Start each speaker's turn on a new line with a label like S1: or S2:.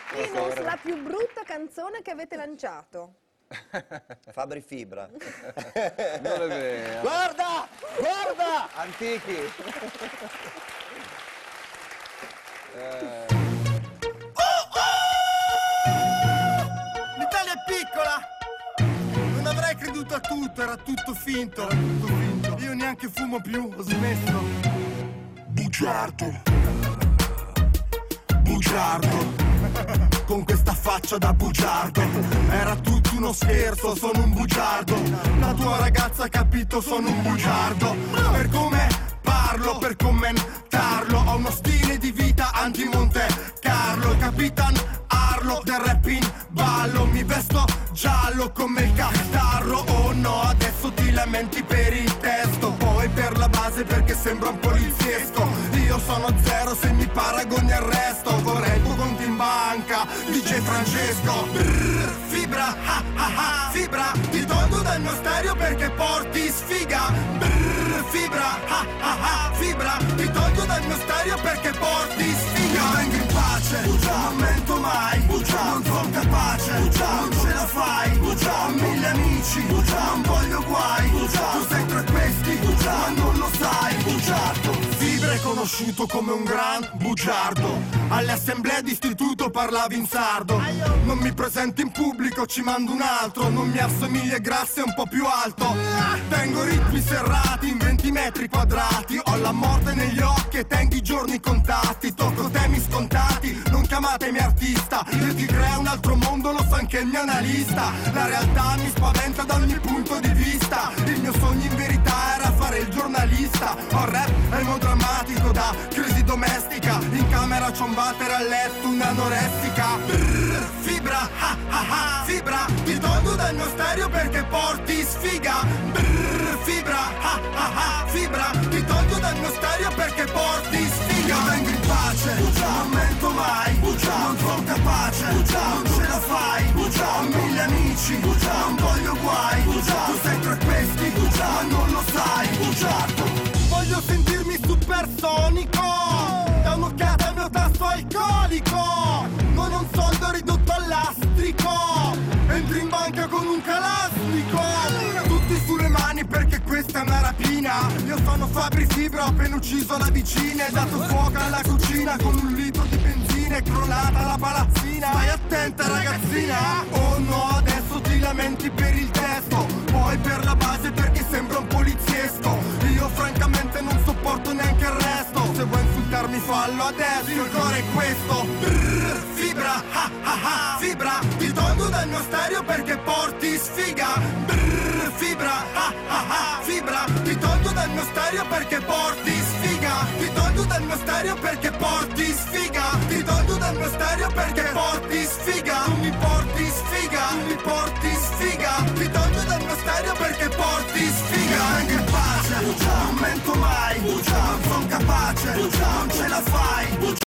S1: Linus, la più brutta canzone che avete lanciato?
S2: Fabri Fibra.
S3: Non è vero.
S2: Guarda! Guarda!
S3: Antichi.
S4: L'Italia è piccola! Non avrei creduto a tutto, era tutto finto. Io neanche fumo più, ho smesso.
S5: Bugiardo. Bugiardo. Con questa faccia da bugiardo. Era tutto uno scherzo, sono un bugiardo. La tua ragazza ha capito, sono un bugiardo. Per come parlo, per commentarlo, ho uno stile di vita anti-Monte Carlo. Il Capitan Arlo del rap in ballo. Mi vesto giallo come il catarro. Oh no, adesso ti lamenti per il testo, poi per la base perché sembra un poliziesco. Io sono zero, se mi paragoni arresto. Vorrei il tuo conto in banca, DJ Francesco. Brrr, fibra, ha ha ha, fibra. Ti tolgo dal mio stereo perché porti sfiga. Brrr, fibra, ha ha ha, fibra. Ti tolgo dal mio stereo perché porti sfiga. Io vengo in pace, non mento mai, non sono capace, non ce la fai, ho 1000 amici, non voglio guai, tu sei tra questi, ma non lo sai, bugiardo. Fibra è conosciuto come un gran bugiardo, alle assemblee d'istituto parlavi in sardo. Non mi presento in pubblico, ci mando un altro, non mi assomiglia e grasso è un po' più alto. Tengo ritmi serrati in 20 metri quadrati, ho la morte negli occhi e tengo i giorni contati. Tocco temi scontati, non chiamatemi artista, io ti creo un altro mondo, lo sa anche il mio analista. La realtà mi spaventa da ogni punto di vista, il mio sogno in verità era fare il giornalista. Ho rap emodrammatico da crisi domestica, in camera c'ho un water, a letto un'anoressica. Brrr, fibra, ha ha ha, fibra. Ti tolgo dal mio stereo perché porti sfiga. Brrr, fibra, ha ha ha, fibra. Ti tolgo dal mio stereo perché porti sfiga. Io vengo in pace, non mento mai, non sono capace, non ce la fai, ho 1000 amici, non voglio guai, tu sei tra questi, ma non lo sai, bugiardo. Voglio sentirmi supersonico, da un'occhiata al mio tasto alcolico. Non ho un soldo ridotto al lastrico, entri in banca con un calastico. Tutti sulle mani perché questa è una rapina. Io sono Fabri Fibra, ho appena ucciso la vicina e dato fuoco alla cucina con un litro di benzina. È crollata la palazzina, stai attenta ragazzina. Oh no, adesso ti lamenti per il testo, poi per la base perché sembra un poliziesco. Io francamente non sopporto neanche il resto, se vuoi insultarmi fallo adesso, il cuore è questo. Brrr, fibra, ha ha ha, fibra. Ti tolgo dal mio stereo perché porti sfiga. Brrr, fibra, ha ha ha, fibra. Ti tolgo dal mio stereo perché porti sfiga. Ti tolgo dal mio stereo perché porti